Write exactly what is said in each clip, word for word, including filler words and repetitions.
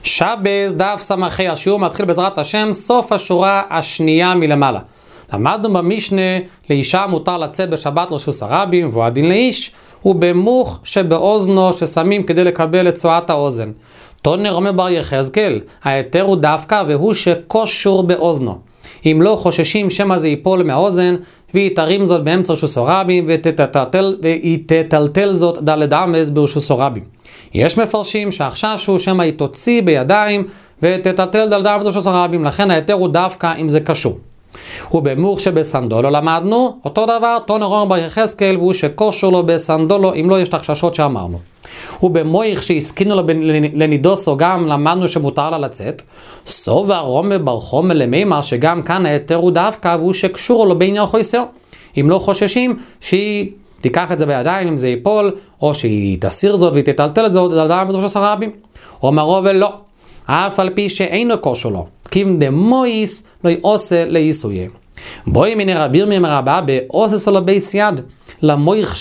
שבס דף סמכי, השיעור מתחיל בעזרת השם, סוף השורה השנייה מלמעלה. למדנו במשנה, לאישה מותר לצאת בשבת רשוס הרבים, והוא הדין לאיש, הוא במוך שבאוזנו ששמים כדי לקבל את צועת האוזן. תונר אומר בר יחזקאל, ההיתר הוא דווקא והוא שקושור באוזנו. אם לא חוששים שמה זה ייפול מהאוזן, והיא תרים זאת באמצע רשוס הרבים, והיא תטלטל זאת דלת אמס ברשוס הרבים. יש מפרשים שהחשש הוא שמה היא תוציא בידיים ותטלטל דלת אמס ברשוס הרבים, לכן ההיתר הוא דווקא אם זה קשור. ובמוך שבסנדולו למדנו, אותו דבר, תונר אומר בר יחזקאל, והוא שקושור לו בסנדולו, אם לא יש את החששות שאמרנו. ובמויך שהסכינו לו לנידוסו גם למדנו שמותר לה לצאת, סובה רומה ברחום למימר שגם כאן ההיתר הוא דווקא והוא שקשור לו בעניין חויסר. אם לא חוששים שהיא תיקח את זה בידיים אם זה ייפול, או שהיא תסיר זאת והיא תטלטל את זאת לדעת בדרוש הרבים. אומרו ולא, אף על פי שאינו קושור לו, כים דמויס לא יעושה ליסויה. בואי מיני רביר ממרבה בעוסס לו בייס יד, למויך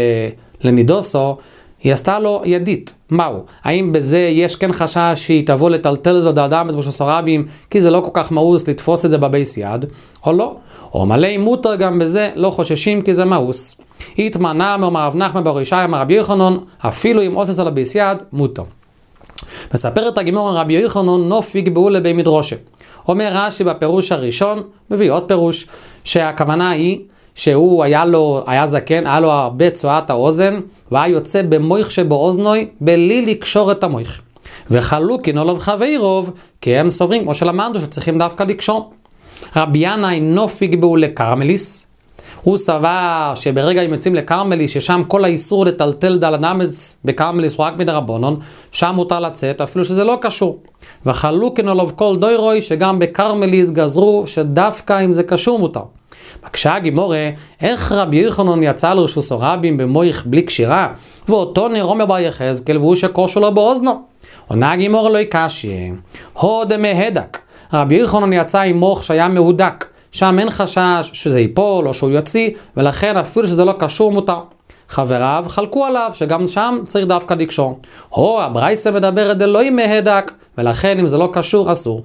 שלנידוסו היא עשתה לו ידית. מהו? האם בזה יש כן חשש שהיא תבוא לטלטל זאת האדם בדרוש הרבים, כי זה לא כל כך מאוס לתפוס את זה בבייס יד, או לא? או מלא מותר גם בזה לא חוששים כי זה מאוס. התמנה מאמר רב נחמן בר ישעיה אמר רבי יוחנן, אפילו אם עוסס על הבייס יד, מותר. מספרת הגמרא רבי יוחנן נופיג באולה בי מדרושה. אומר רש"י בפירוש הראשון, מביא עוד פירוש, שהכוונה היא שהוא היה לו, היה זקן, היה לו הרבה צועת האוזן, והיה יוצא במויך שבאוזנוי, בלי לקשור את המויך. וחלוקין עליו חברוב, כי הם סוברים, כמו שלמדנו, שצריכים דווקא לקשור. רבי ינאי נופיג באולה קרמליס, הוא סבר שברגע הם יוצאים לקרמליס, ששם כל האיסור לטלטל דלת אמס בקרמליס הוא רק מדרבנן, שם מותר לצאת, אפילו שזה לא קשור. וחלוקין עליו כל דוירוי, שגם בקרמליס גזרו, שדווקא אם זה קשור מותר. בקשה הגימורה, איך רבי יוחנן יצא לרשוס הרבים במויך בלי קשירה, ואותו נרומר בר יחזקאל והוא שקושור לו באוזנו. עונה הגימורה לא יקשי, הוד מהדק. רבי יוחנן יצא עם מוח שהיה מהודק, שם אין חשש שזה ייפול או שהוא יוציא, ולכן אפילו שזה לא קשור מותר. חבריו חלקו עליו שגם שם צריך דווקא לקשור. הו, הברייסה מדברת דלוי מהדק, ולכן אם זה לא קשור אסור.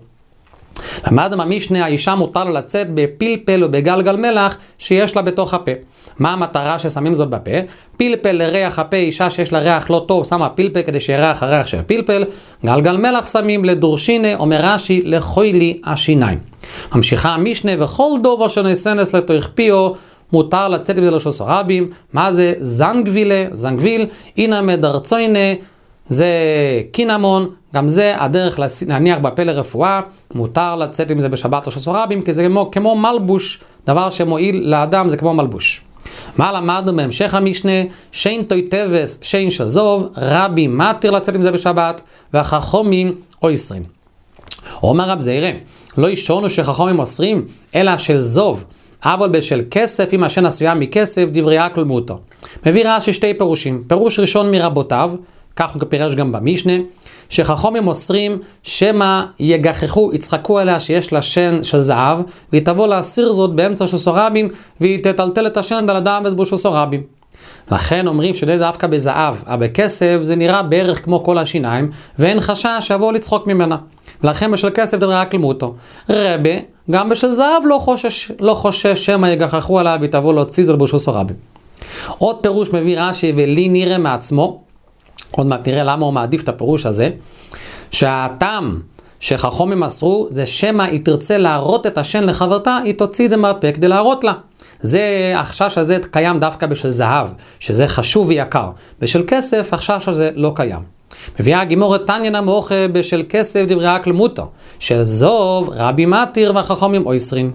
למדנו במשנה, האישה מותר לה לצאת בפלפל או בגלגל מלח שיש לה בתוך הפה. מה המטרה ששמים זאת בפה? פלפל לריח הפה, אישה שיש לה ריח לא טוב, שמה פלפל כדי שירח הריח של הפלפל. גלגל מלח שמים לדורשינה, אומר רש"י, לחוילי השיניים. ממשיכה המשנה, וכל דובר שנסנס לתוך פיו, מותר לצאת עם זה לרשוס הרבים. מה זה? זנגבילה, זנגביל, הנה מדרצוינה, זה קינמון, גם זה הדרך להניח בפה לרפואה, מותר לצאת עם זה בשבת לרשוס הרבים, כי זה כמו, כמו מלבוש, דבר שמועיל לאדם זה כמו מלבוש. מה למדנו בהמשך המשנה? שאין תוי טבס, שאין של זוב, רבי מתיר לצאת עם זה בשבת, והחכומים אוסרים. אומר רב זעירא, לא ישונו שחכומים אוסרים, אלא של זוב, אבל בשל כסף, אם השן עשויה מכסף, דברי הכל מותר. מביא רש"י שתי פירושים. פירוש ראשון מרבותיו, כך הוא פירש גם במשנה, שחכומים אוסרים שמה יגחכו, יצחקו עליה שיש לה שן של זהב, והיא תבוא להסיר זאת באמצע של סורבים, והיא תטלטל את השן דלת אמס של סורבים. לכן אומרים שזה דווקא בזהב, אבל בכסף זה נראה בערך כמו כל השיניים, ואין חשש שיבוא לצחוק ממנה. ולכן בשל כסף דברי רק למותו. רבי, גם בשל זהב לא חושש, לא חושש שמה יגחכו עליה, והיא תבוא להוציא זאת של סורבים. עוד פירוש מביא רש"י ולי נראה מעצמו, עוד מעט נראה למה הוא מעדיף את הפירוש הזה, שהטעם שחכמים מסרו זה שמה היא תרצה להראות את השן לחברתה, היא תוציא את זה מהפה כדי להראות לה. זה החשש הזה קיים דווקא בשל זהב, שזה חשוב ויקר. בשל כסף החשש הזה לא קיים. מביאה הגימורה תניא נמוכה בשל כסף דברי רק למותר, של זוב רבי מתיר והחכמים אוסרים.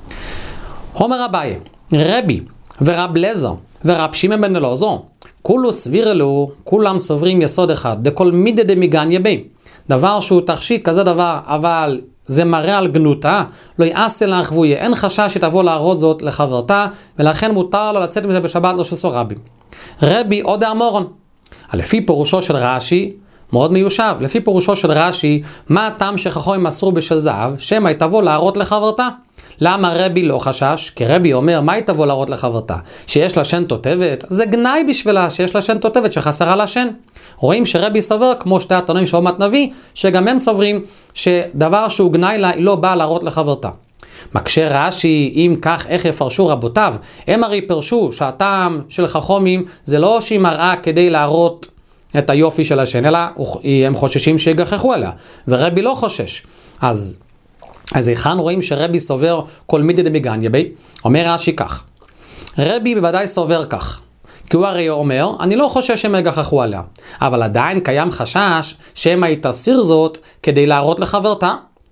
אומר אביי, רבי ורב לזר ורב שמעון בן אלעזר, כולו סביר אלו, כולם סוברים יסוד אחד, דכל מידי דמיגניה בי. דבר שהוא תכשיט כזה דבר, אבל זה מראה על גנותה, לא יעשה לך והוא יהיה. אין חשש שתבוא להראות זאת לחברתה, ולכן מותר לו לצאת מזה בשבת לרשוס הרבים. רבי עוד האמורון. לפי פירושו של רש"י, מאוד מיושב, לפי פירושו של רש"י, מה הטעם שחכמים מסרו בשל זהב, שמא היא תבוא להראות לחברתה. למה רבי לא חשש? כי רבי אומר, מה היא תבוא להראות לחברתה? שיש לה שן תותבת? זה גנאי בשבילה שיש לה שן תותבת שחסרה לה שן. רואים שרבי סובר, כמו שתי התנאים של אומת נביא, שגם הם סוברים שדבר שהוא גנאי לה, היא לא באה להראות לחברתה. מקשה רש"י, אם כך איך יפרשו רבותיו? הם הרי פרשו שהטעם של חכמים זה לא שהיא מראה כדי להראות את היופי של השן, אלא הם חוששים שיגחכו עליה, ורבי לא חושש. אז, אז היכן רואים שרבי סובר כל מידי דמגניה בי? אומר רש"י כך, רבי בוודאי סובר כך, כי הוא הרי אומר, אני לא חושש שהם יגחכו עליה, אבל עדיין קיים חשש שהם היא תסיר זאת כדי להראות לחברתה.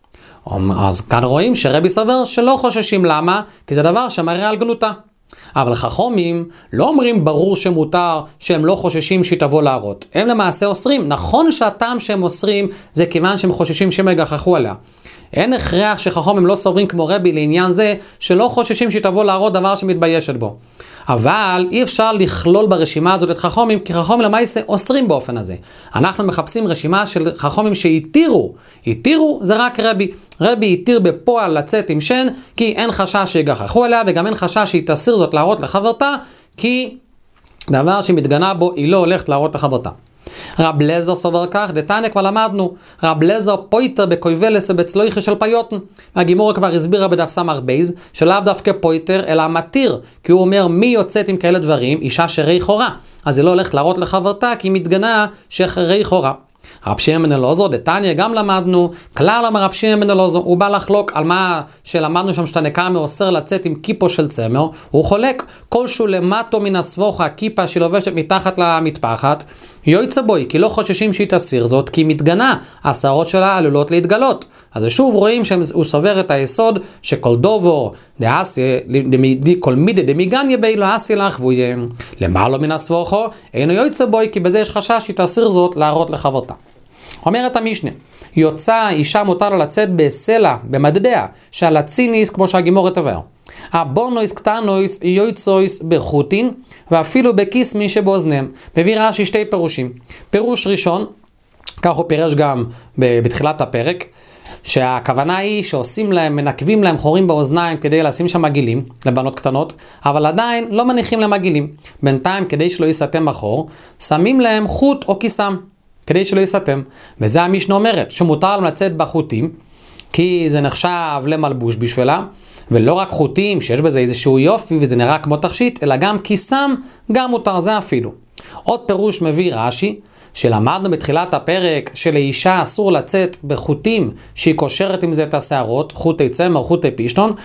אז כאן רואים שרבי סובר שלא חוששים. למה? כי זה דבר שמראה על גנותה. אבל חכמים לא אומרים ברור שמותר שהם לא חוששים שהיא תבוא להראות. הם למעשה אוסרים. נכון שהטעם שהם אוסרים זה כיוון שהם חוששים שהם יגחכו עליה. אין הכרח שחכמים לא סוברים כמו רבי לעניין זה שלא חוששים שהיא תבוא להראות דבר שמתביישת בו. אבל אי אפשר לכלול ברשימה הזאת את חכמים, כי חכמים למעשה אוסרים באופן הזה. אנחנו מחפשים רשימה של חכמים שהתירו. התירו זה רק רבי. רבי התיר בפועל לצאת עם שן, כי אין חשש שיגחכו עליה, וגם אין חשש שהיא תסיר זאת להראות לחברתה, כי דבר שמתגנה בו היא לא הולכת להראות לחברתה. רב לזר סובר כך, דתניא כבר למדנו, רב לזר פויטר בקויבלס ובצלויכי של פיוטן. הגימורה כבר הסבירה בדף סמך בייז, שלאו דווקא פויטר, אלא מתיר, כי הוא אומר מי יוצאת עם כאלה דברים, אישה שרי חורה. אז היא לא הולכת להראות לחברתה, כי היא מתגנה שרי חורה. רב שמעון בן אלעזר, דתניא גם למדנו, כלל אמר רב שמעון בן אלעזר, הוא בא לחלוק על מה שלמדנו שם שתנקה מאוסר לצאת עם כיפו של צמר, הוא חולק כלשהו למטו מן הסבוכה, הכיפה שהיא לובשת מתחת למטפחת, יוצא בוי, כי לא חוששים שהיא תסיר זאת, כי היא מתגנה, השערות שלה עלולות להתגלות. אז שוב רואים שהוא סובר את היסוד שכל דובור, כל מידי דמיגניה בי לא אסי לך, והוא יהיה למעלה מן הסבוכו, אינו יוצא בוי, כי בזה יש חשש שהיא תסיר זאת להראות לחברתה. אומרת המשנה, יוצא אישה מותר לה לצאת בסלע, במטבע, שעל הציניס, כמו שהגימורת עבר. הבונויס קטנויס יויצויס בחוטין, ואפילו בקיסמי שבאוזניהם. מביא רש"י שתי פירושים. פירוש ראשון, כך הוא פירש גם בתחילת הפרק, שהכוונה היא שעושים להם, מנקבים להם חורים באוזניים כדי לשים שם מגילים לבנות קטנות, אבל עדיין לא מניחים להם מגילים. בינתיים, כדי שלא יסתם החור, שמים להם חוט או כיסם, כדי שלא יסתם. וזה המשנה אומרת, שמותר להם לצאת בחוטים, כי זה נחשב למלבוש בשבילה, ולא רק חוטים שיש בזה איזשהו יופי וזה נראה כמו תכשיט, אלא גם כיסם, גם מותר זה אפילו. עוד פירוש מביא רש"י, שלמדנו בתחילת הפרק שלאישה אסור לצאת בחוטים שהיא קושרת עם זה את השערות, חוטי צמר, חוטי פישטון,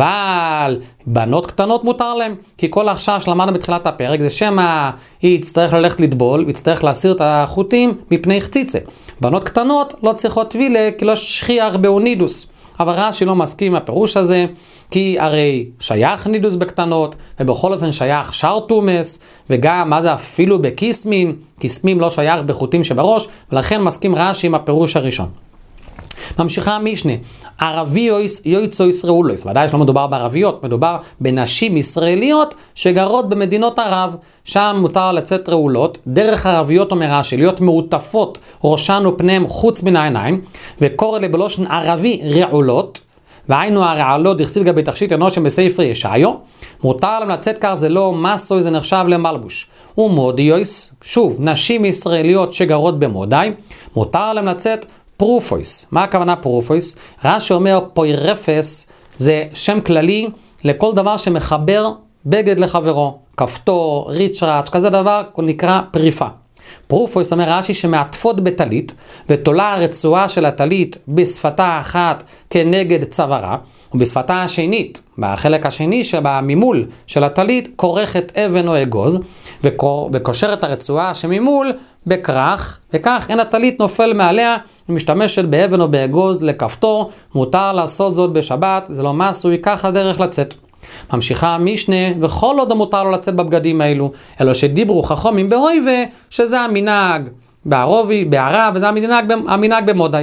אבל בנות קטנות מותר להם, כי כל החשש שלמדנו בתחילת הפרק זה שמה היא תצטרך ללכת לטבול, והיא להסיר את החוטים מפני חציצה. בנות קטנות לא צריכות טבילה, כי לא שכיח באונידוס. אבל רש"י לא מסכים עם הפירוש הזה, כי הרי שייך נידוס בקטנות, ובכל אופן שייך שר תומס, וגם מה זה אפילו בקיסמים, קיסמים לא שייך בחוטים שבראש, ולכן מסכים רש"י עם הפירוש הראשון. ממשיכה המשנה, ערבי יויצויס ראולויס, ודאי שלא מדובר בערביות, מדובר בנשים ישראליות שגרות במדינות ערב, שם מותר לצאת ראולות, דרך ערביות אומר רש"י, להיות מעוטפות ראשן ופניהם חוץ מן העיניים, וקורא לבלושן ערבי רעולות, והיינו הרעלות דכסיל גבי תכשיט אנושם בספר ישעיהו, מותר להם לצאת כך, זה לא מסוי, זה נחשב למלבוש. ומודיוס, שוב, נשים ישראליות שגרות במודי, מותר להם לצאת פרופויס. מה הכוונה פרופויס? רש"י אומר פוירפס זה שם כללי לכל דבר שמחבר בגד לחברו, כפתור, ריצ'ראץ', כזה דבר נקרא פריפה. פרופויס אומר רש"י שמעטפות בטלית, ותולה הרצועה של הטלית בשפתה האחת כנגד צווארה, ובשפתה השנית, בחלק השני שבממול של הטלית, כורכת אבן או אגוז, וקושרת הרצועה שממול בכרך, וכך אין הטלית נופל מעליה, ומשתמשת באבן או באגוז לכפתור, מותר לעשות זאת בשבת, זה לא מסוי, ככה דרך לצאת. ממשיכה המשנה, וכל עוד מותר לו לצאת בבגדים האלו, אלא שדיברו חכמים בהויבה, שזה המנהג בערבי, בערב, וזה המנהג, המנהג במודי.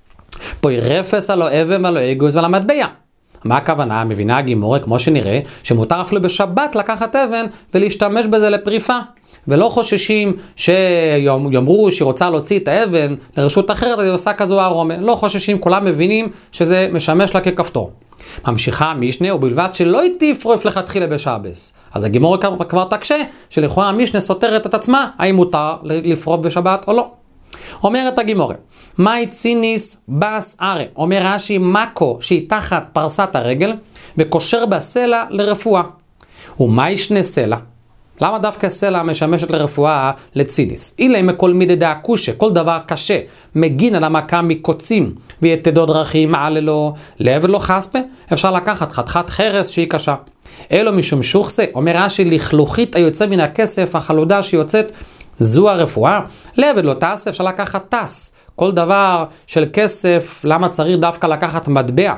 פה רפס על האבן, על האגוז ועל המטבע. מה הכוונה? מבינה הגימורה, כמו שנראה, שמותר אפילו בשבת לקחת אבן ולהשתמש בזה לפריפה. ולא חוששים שיאמרו שהיא רוצה להוציא את האבן לרשות אחרת, אז היא עושה כזו ארומה. לא חוששים, כולם מבינים שזה משמש לה ככפתור. ממשיכה המשנה, ובלבד שלא תפרוף לכתחילה בשבס. אז הגימורה כבר תקשה, שלכאורה המשנה סותרת את עצמה, האם מותר לפרוף בשבת או לא. אומרת הגימורה, מאי ציניס בס ארה, אומר רש"י, מקו שהיא תחת פרסת הרגל, וקושר בסלע לרפואה. ומה ישנה סלע? למה דווקא סלע משמשת לרפואה לציניס? אילה מכל מידי דאקושה, כל דבר קשה, מגין על המכה מקוצים, ויתדו דרכים מעללו, לעבר לא חספה, אפשר לקחת חתיכת חרס שהיא קשה. אלו משום שוחסה, אומר רש"י, לכלוכית היוצא מן הכסף, החלודה שיוצאת, זו הרפואה. לעבר לא תעשה, אפשר לקחת טס, כל דבר של כסף, למה צריך דווקא לקחת מטבע?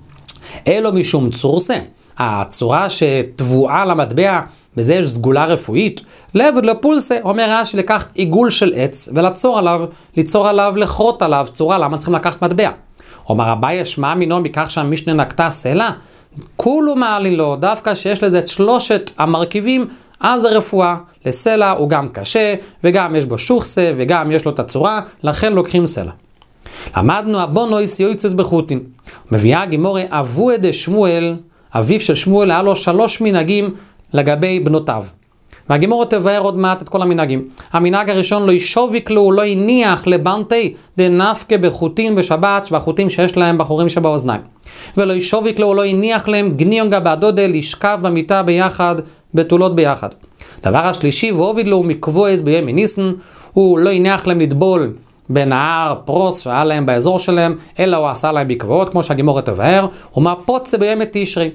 אלו משום צורסה, הצורה שטבועה למטבע, בזה יש סגולה רפואית. לעבד לפולסה, אומר רש"י, לקחת עיגול של עץ ולצור עליו, ליצור עליו, לחרות עליו צורה, למה צריכים לקחת מטבע? אומר אביי, שמע מינו מכך שהמשנה נקטה סלע? כולו מעלין לו, דווקא שיש לזה את שלושת המרכיבים, אז הרפואה לסלע הוא גם קשה, וגם יש בו שוחסה, וגם יש לו את הצורה, לכן לוקחים סלע. למדנו הבונויס יויצס בחוטין. מביאה גימורה אבו עדי שמואל, אביו של שמואל, היה לו שלוש מנהגים לגבי בנותיו. והגימורה תבאר עוד מעט את כל המנהגים. המנהג הראשון, לא ישוביק לו, לא יניח לבנתי דנפקה בחוטין בשבת, שבחוטין שיש להם בחורים שבאוזניים. ולא ישוביק לו, לא יניח להם גניונגה בעדודה, לשכב במיטה ביחד, בתולות ביחד. דבר השלישי, והוביד לו מקבועז בימי ניסן, הוא לא יניח להם לטבול בנהר פרוס שהיה להם באזור שלהם, אלא הוא עשה להם בקבעות, כמו שהגימורה תבאר, ומה פוצה בימי תשרי.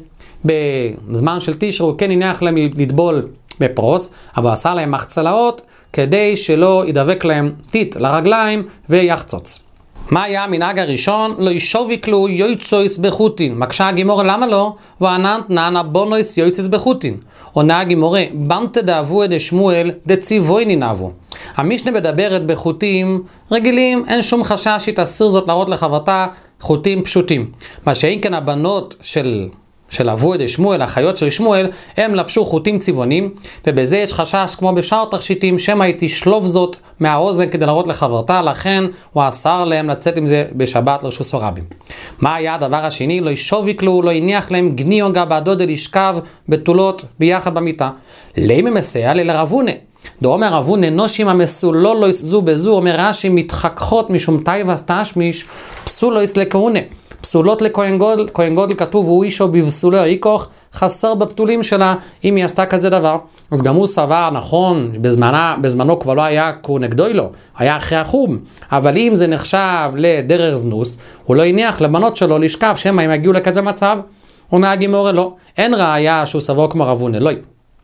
בזמן של תשרי הוא כן יניח להם לטבול בפרוס, אבל הוא עשה להם מחצלאות, כדי שלא ידבק להם טיט לרגליים ויחצוץ. מה היה המנהג הראשון? לא ישוביק לו יויצויס בחוטין. מקשה הגימורה, למה לא? ועננת נענה בונויס יויצויס בחוטין. עונה הגימורה, בנתא דאבו עדי שמואל דציבויני נאבו. המשנה מדברת בחוטים רגילים, אין שום חשש שתאסיר זאת להראות לחברתה חוטים פשוטים. מה שאין כן הבנות של... של אבו עדי שמואל, החיות של שמואל, הם לבשו חוטים צבעונים, ובזה יש חשש כמו בשאר תכשיטים, שמא היא תשלוף זאת מהאוזן כדי להראות לחברתה, לכן הוא אסר להם לצאת עם זה בשבת לרשות הרבים. מה היה הדבר השני? לא ישוביק לו, לא יניח להם גניונגה בעדודה לשכב בתולות ביחד במיטה. למה מסייע לי לרבונה? דאמר רבונה, נושים המסולו לא יסזו בזו, אומר רש"י, מתחככות משום טייבס תשמיש, פסולויס לכהונה. פסולות לכהן גודל, כהן גודל כתוב, הוא אישו בבסולו איקוך, חסר בפתולים שלה, אם היא עשתה כזה דבר. אז גם הוא סבר, נכון, בזמנה, בזמנו כבר לא היה כהונה גדולו, היה אחרי החום, אבל אם זה נחשב לדרך זנוס, הוא לא יניח לבנות שלו לשכב, שמה הם יגיעו לכזה מצב, אומר הגימורה לא, אין ראיה שהוא סבור כמו רבונה, לא.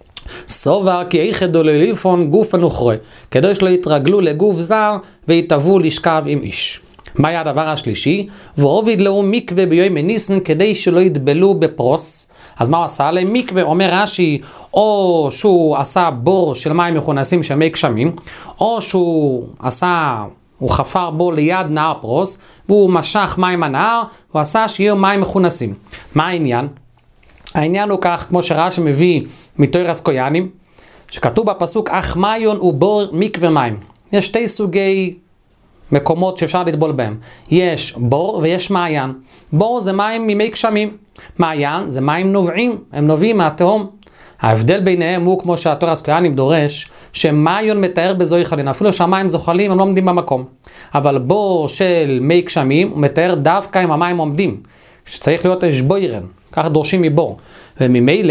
סובר כי איכדו ללפון גוף הנוכרי, כדי שלא יתרגלו לגוף זר ויתאבו לשכב עם איש. מה היה הדבר השלישי? והוביד לו מקווה ביום ניסן כדי שלא יתבלו בפרוס. אז מה הוא עשה להם? מקווה, אומר רש"י, או שהוא עשה בור של מים מכונסים של מי גשמים, או שהוא עשה, הוא חפר בו ליד נהר פרוס, והוא משך מים הנהר, הוא עשה שיהיו מים מכונסים. מה העניין? העניין הוא כך, כמו שרש"י מביא מתוירס קויאנים, שכתוב בפסוק, אך מיון הוא בור מקווה מים. יש שתי סוגי מקומות שאפשר לטבול בהם. יש בור ויש מעיין. בור זה מים ממי גשמים. מעיין זה מים נובעים, הם נובעים מהתהום. ההבדל ביניהם הוא, כמו שהתוירס קויאנים דורש, שמעיון מתאר בזוהי חלין, אפילו שהמים זוחלים, הם לא עומדים במקום. אבל בור של מי גשמים, הוא מתאר דווקא אם המים עומדים, שצריך להיות שבוירן, ככה דורשים מבור. וממילא,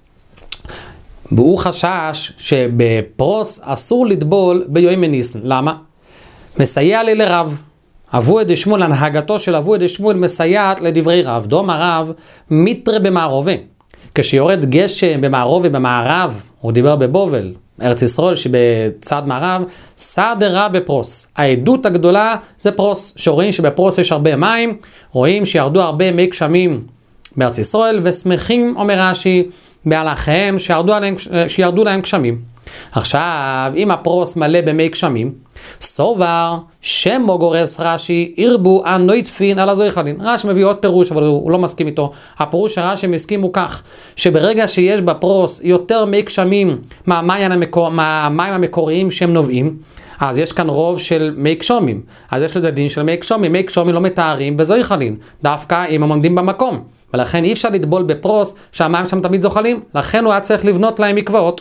והוא חשש שבפרוס אסור לטבול ביום ניסן. למה? מסייע לי לרב. אבו עדי שמואל, הנהגתו של אבו עדי שמואל מסייעת לדברי רב. דום הרב מיטרה במערובה. כשיורד גשם במערובה במערב, הוא דיבר בבובל, ארץ ישראל שבצד מערב, סדר רב בפרוס. העדות הגדולה זה פרוס, שרואים שבפרוס יש הרבה מים, רואים שירדו הרבה מי גשמים בארץ ישראל, ושמחים, אומר רש"י, בהלכיהם שירדו, עליהם, שירדו להם גשמים. עכשיו, אם הפרוס מלא במי גשמים, סובר שמו גורס רש"י, ירבו הנויטפין על הזוהי חלין. רש"י מביא עוד פירוש, אבל הוא, הוא לא מסכים איתו. הפירוש שרש"י מסכים הוא כך, שברגע שיש בפרוס יותר מי גשמים מהמים המקור, מהמים המקוריים שהם נובעים, אז יש כאן רוב של מי גשומים. אז יש לזה דין של מי גשומים. מי גשומים לא מתארים בזוהי חלין, דווקא אם הם עומדים במקום. ולכן אי אפשר לטבול בפרוס שהמים שם תמיד זוחלים, לכן הוא היה צריך לבנות להם מקוואות.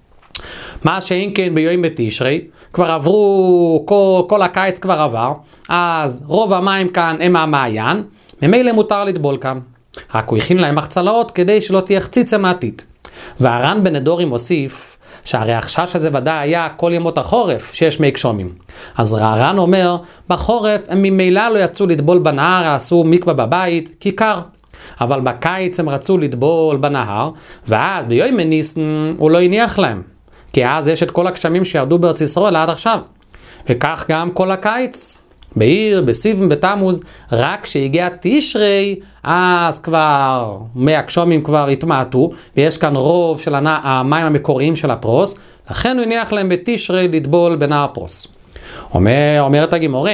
מה שאין כן ביום בתשרי, כבר עברו, כל, כל הקיץ כבר עבר, אז רוב המים כאן הם המעיין, ממילא מותר לטבול כאן. רק הוא הכין להם מחצלאות כדי שלא תהיה חציצה מעתית. והר"ן בן נדורי מוסיף, שהרי החשש הזה ודאי היה כל ימות החורף שיש מי גשומים. אז הר"ן אומר, בחורף הם ממילא לא יצאו לטבול בנהר, עשו מקווה בבית, כי קר. אבל בקיץ הם רצו לטבול בנהר, ואז ביום ניסן הוא לא הניח להם. כי אז יש את כל הגשמים שירדו בארץ ישראל עד עכשיו. וכך גם כל הקיץ. בעיר, בסיבן, בתמוז, רק כשהגיע תשרי, אז כבר מי הגשמים כבר התמעטו, ויש כאן רוב של המים המקוריים של הפרוס, לכן הוא הניח להם בתשרי לטבול בנהר פרוס. אומר, אומרת הגימורה,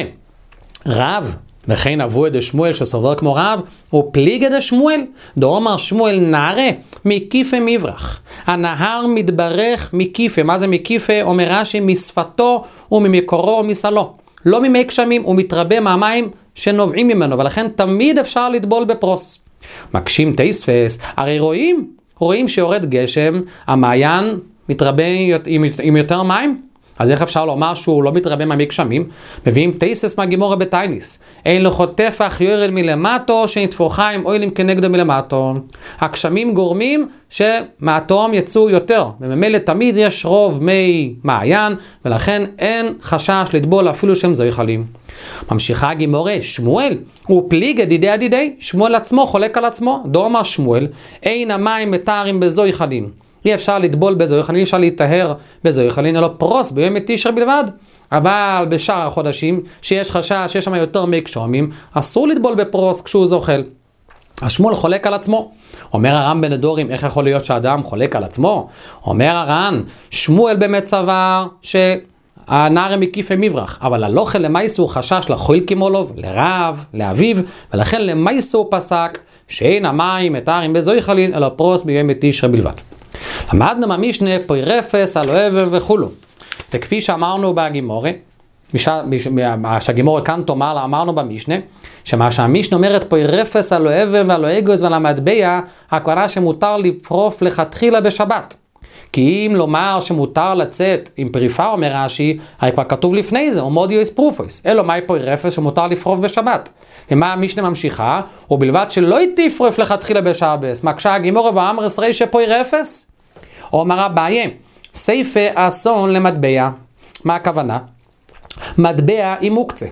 רב, וכן אבו עד שמואל שסובר כמו רב, הוא פליג עד שמואל, דאמר שמואל נערה, מקיפה מברח. הנהר מתברך מקיפה, מה זה מקיפה? אומר רש"י, משפתו וממקורו ומסלו. לא ממי גשמים, הוא מתרבה מהמים שנובעים ממנו, ולכן תמיד אפשר לטבול בפרוס. מקשים תייספס, הרי רואים, רואים שיורד גשם, המעיין מתרבה עם, עם יותר מים, אז איך אפשר לומר שהוא לא מתרבה ממי גשמים? מביאים תייסס מהגימורה בתייניס, אין לו טפח יורד מלמטו, שנטפוחיים אוילים כנגדו מלמטו. הגשמים גורמים שמהתהום יצאו יותר, וממילא תמיד יש רוב מי מעיין, ולכן אין חשש לטבול אפילו שהם זויכלים. ממשיכה הגימורה, שמואל, הוא פליג ידידי ידידי, שמואל עצמו חולק על עצמו, דאמר שמואל, אין המים מתארים בזויכלים. אי אפשר לטבול בזויכלים, אי אפשר להתאהר בזויכלים, אלא פרוס ביום תשרי בלבד. אבל בשאר החודשים, שיש חשש, שיש שם יותר מי גשומים, אסור לטבול בפרוס כשהוא זוחל. השמואל חולק על עצמו. אומר הר"ן בן נדורים, איך יכול להיות שאדם חולק על עצמו? אומר הר"ן, שמואל באמת סבר שהנער מקיפה מברח, אבל הלוכל למייסו הוא חשש לחויל כמולוב, לרב, לאביו, ולכן למייסו הוא פסק שאין המים מתארים בזויכלין, אלא פרוס ביום תשרי בלבד. למדנו מהמשנה פוי רפס, הלואב וכולו. וכפי שאמרנו בגימורה, שהגימורה כאן תאמר, אמרנו במשנה, שמה שהמשנה אומרת פוי רפס, הלואב והלואגוז ולמטבע, הכוונה שמותר לפרוף לכתחילה בשבת. כי אם לומר שמותר לצאת עם פריפה, אומר רש"י, הרי כבר כתוב לפני זה, אומודיוס פרופוס, אלו מהי פוי רפס שמותר לפרוף בשבת. ומה המשנה ממשיכה? ובלבד שלא תפרוף לכתחילה בשבת. מקשה הגימורה ואמרס רישא פוי רפס? אומר אביי, סייפה אסון למטבע. מה הכוונה? מטבע היא מוקצה.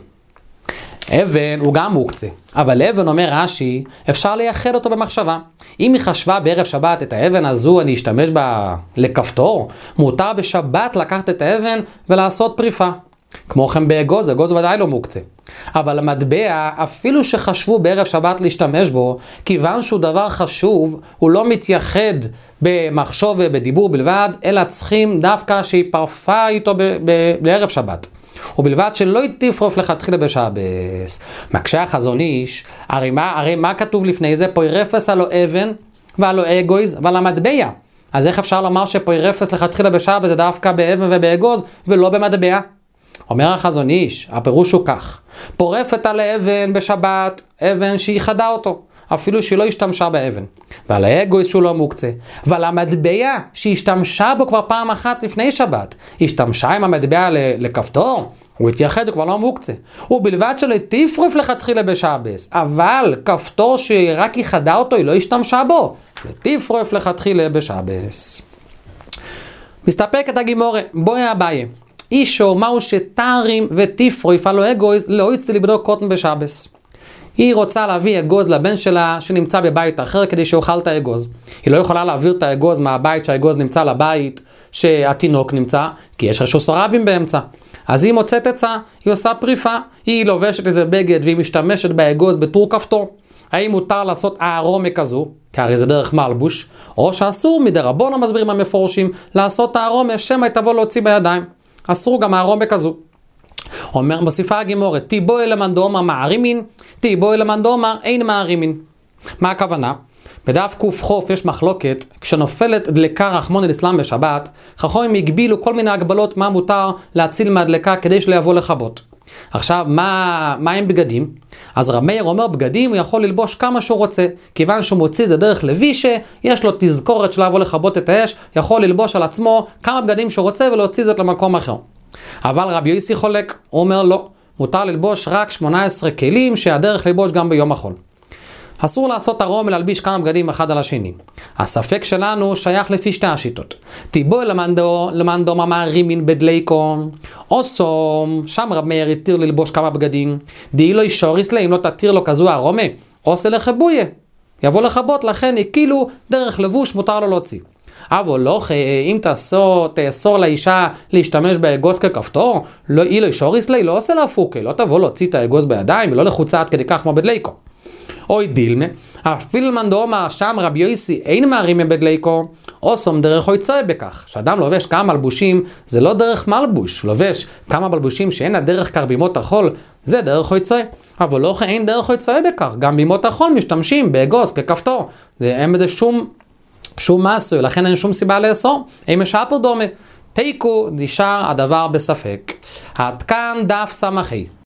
אבן הוא גם מוקצה. אבל אבן, אומר רש"י, אפשר לייחד אותו במחשבה. אם היא חשבה בערב שבת את האבן הזו, אני אשתמש בה לכפתור, מותר בשבת לקחת את האבן ולעשות פריפה. כמו כן באגוז, אגוז ודאי לא מוקצה. אבל המטבע, אפילו שחשבו בערב שבת להשתמש בו, כיוון שהוא דבר חשוב, הוא לא מתייחד במחשוב ובדיבור בלבד, אלא צריכים דווקא שהיא פרפה איתו ב- ב- בערב שבת. ובלבד שלא תפרוף לכתחילה בשבס. מקשה החזון איש, הרי מה, הרי מה כתוב לפני זה? פוי רפס הלא אבן והלא אגוז ועל המטבע. אז איך אפשר לומר שפוי רפס לכתחילה בשבס זה דווקא באבן ובאגוז ולא במטבע? אומר החזון איש, הפירוש הוא כך, פורפת על האבן בשבת, אבן שהיא חדה אותו, אפילו שהיא לא השתמשה באבן, ועל האגוז שהוא לא מוקצה, ועל המטבע שהשתמשה בו כבר פעם אחת לפני שבת, השתמשה עם המטבע לכפתור, הוא התייחד, הוא כבר לא מוקצה, ובלבד שלא תפרוף לכתחילה בשבס, אבל כפתור שרק היא חדה אותו, היא לא השתמשה בו, תפרוף לכתחילה בשבס. מסתפקת הגימורה, בואי אביי. אישו מהו שתרים ותפרוף הלא אגוז לא יצא לבדוק קוטן בשבס. היא רוצה להביא אגוז לבן שלה שנמצא בבית אחר כדי שאוכל את האגוז. היא לא יכולה להעביר את האגוז מהבית שהאגוז נמצא לבית שהתינוק נמצא, כי יש רשוס רבים באמצע. אז היא מוצאת עצה, היא עושה פריפה, היא לובשת איזה בגד והיא משתמשת באגוז בתור כפתור. האם מותר לעשות הערומה כזו, כי הרי זה דרך מלבוש, או שאסור מדרבנן מסבירים המפורשים לעשות הערומה שמא תבוא להוציא בידיים. אסור גם הערומה כזו. אומר מוסיפה הגימורה, תיבוי למאן דאמר מערימין, תיבוי למאן דאמר אין מערימין. מה הכוונה? בדף קוף יש מחלוקת, כשנופלת דלקה רחמנא ליצלן בשבת, חכמים הגבילו כל מיני הגבלות מה מותר להציל מהדלקה כדי שלא יבוא לכבות. עכשיו, מה, מה עם בגדים? אז רב מאיר אומר, בגדים הוא יכול ללבוש כמה שהוא רוצה, כיוון שהוא מוציא זה דרך לוישה, יש לו תזכורת של לבוא לכבות את האש, יכול ללבוש על עצמו כמה בגדים שהוא רוצה ולהוציא זאת למקום אחר. אבל רבי יוסי חולק, הוא אומר לא, מותר ללבוש רק שמונה עשרה כלים שהדרך ללבוש גם ביום החול. אסור לעשות הרום ולהלביש כמה בגדים אחד על השני. הספק שלנו שייך לפי שתי השיטות. תיבוי למנדו, למנדו ממרימין בדליקו, או סום, שם רב מאיר התיר ללבוש כמה בגדים, די לא ישוריס לה, אם לא תתיר לו כזו הרומה, עושה לחבויה. יבוא לחבות, לכן כאילו דרך לבוש מותר לו להוציא. אבל לא, אם תאסור, תאסור לאישה להשתמש באגוז ככפתור, לא, היא לא ישוריס לה, היא לא עושה להפוקה, לא תבוא להוציא את האגוז בידיים, היא לא לחוצה עד כדי כך כמו בדליקו. אוי דילמה, אפילו מנדומה שם רבי יוסי אין מערים בדליקו, אוסום דרך אוי צוי בכך, שאדם לובש כמה מלבושים, זה לא דרך מלבוש, לובש כמה מלבושים שאין הדרך כר בימות החול, זה דרך אוי צוי, אבל לא אין דרך אוי צוי בכך, גם בימות החול משתמשים באגוז ככפתור, אין בזה שום, שום מסו, לכן אין שום סיבה לאסור, אין משאפר דומה, תיקו נשאר הדבר בספק. עד כאן דף סמכי.